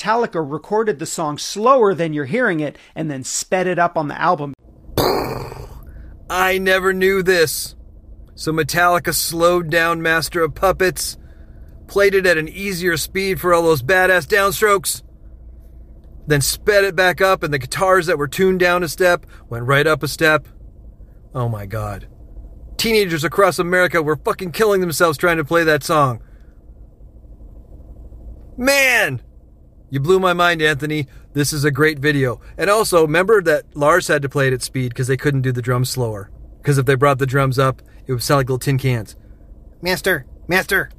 Metallica recorded the song slower than you're hearing it and then sped it up on the album. I never knew this. So Metallica slowed down Master of Puppets, played it at an easier speed for all those badass downstrokes, then sped it back up, and the guitars that were tuned down a step went right up a step. Oh my God. Teenagers across America were fucking killing themselves trying to play that song. Man! You blew my mind, Anthony. This is a great video. And also, remember that Lars had to play it at speed because they couldn't do the drums slower. Because if they brought the drums up, it would sound like little tin cans. Master!